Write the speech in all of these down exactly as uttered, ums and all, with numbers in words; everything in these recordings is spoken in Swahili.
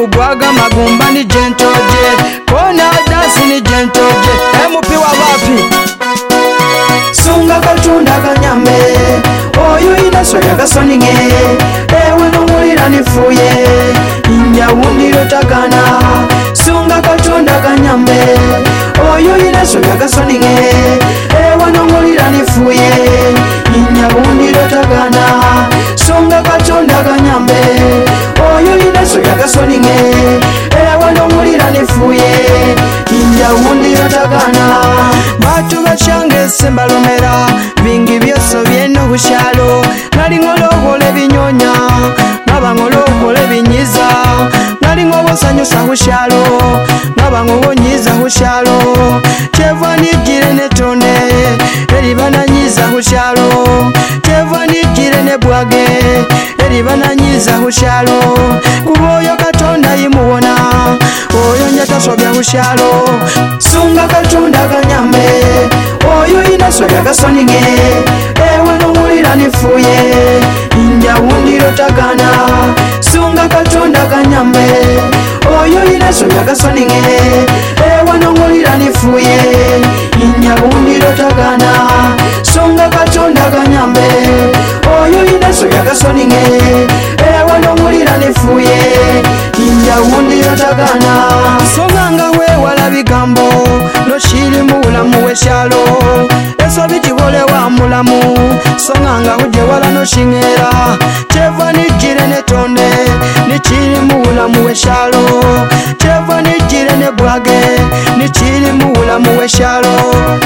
kubwaga magumba ni gentoje, kona dance ni gentoje. Emupi wa wapi sunga katunda kanyambe oyo inaso yakasoninge ewe numulira nifuye inja wundiro takana sunga katunda kanyambe oyo inaso yakasoninge ewe numulira nifuye inja wundiro takana sunga katunda kanyambe oyo inaso yakasoninge ewe numulira nifuye inja wundiro takana batu bachange sembalomera bingi byoso byeno kushalo nali ngolokole binyonya naba ngolokole binyiza nali ngobosanyusa kushalo naba ngobonyiza kushalo chevani jire netonde eri bananyiza kushalo chevani jire nebwage eri bananyiza kushalo kuboyo katonda yimuwona oyo nyatasobya kushalo sunga katonda kanyambe oyo inaso yakasoninge ewe numulira nifuye inja wundiro takana sunga katonda kanyambe oyo inaso yakasoninge ewe numulira nifuye inja wundiro takana sunga katonda kanyambe oyo inaso yakasoninge ewe numulira nifuye inja wundiro takana songanga we wala bigambo no shiri mulamu weshalo eso bijibole wa mulamu songanga uje wala no shingera cheva ni jire ne tonde ni chiri mulamu weshalo cheva ni jire ne bwage ni chiri mulamu weshalo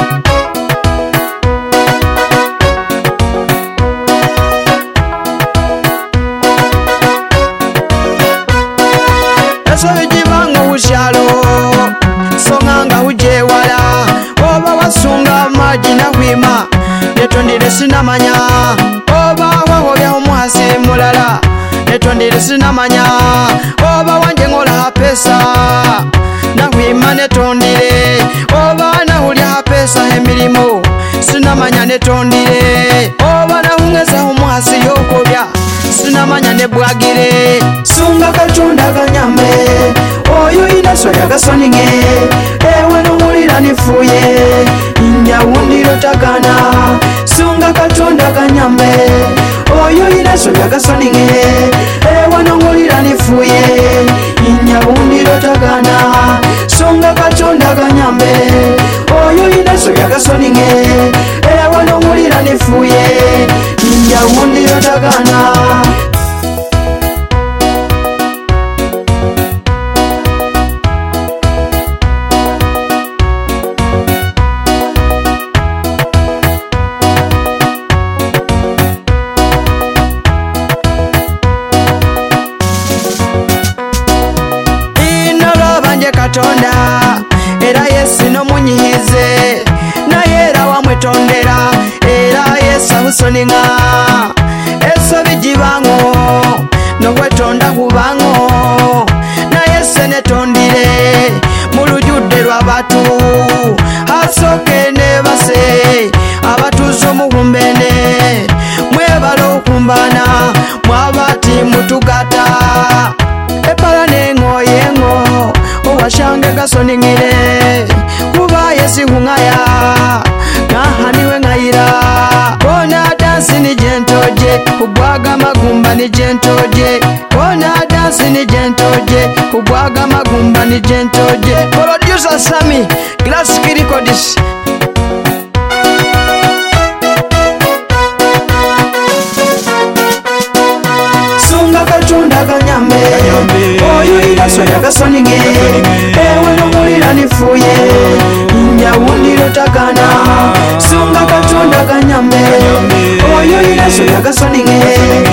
eso bijibanga weshalo songanga uje wala oba wasunga maji na wima netondire sinamanya oba wahobya omwasi mulala netondire sinamanya oba wanje ngola pesa na wima netondire oba nahulya pesa emilimo sinamanya netondire oba nahungeza omwasi yokobya sinamanya nebwagire sunga katonda kanyambe oyo inaso yakasoninge ewe numulira nifuye inja wundiro takana sunga katonda kanyambe oyo inaso yakasoninge ewe numulira nifuye inja wundiro takana sunga katonda kanyambe oyo inaso yakasoninge ewe numulira nifuye inja wundiro takana katonda era yesu no munyihize na yera wamwetondera era yesu ahusoninga eso bijibango no wetonda kubango na yesu netondire mulujude lw'abatu asoke ne base abatuzo muhumbene mwebalo okumbana mwabati mutugata epala nengo yengo owashange gasoningire kuba yesi hungaya ngahaniwe ngayira kona dansi ni gentoje kubwaga magumba ni gentoje kona dansi ni gentoje kubwaga magumba ni gentoje producer Sami Glass Records kanyambe oyo inaso yakasoninge ewe numulira nifuye inja wundiro takana sunga katonda kanyambe oyo inaso yakasoninge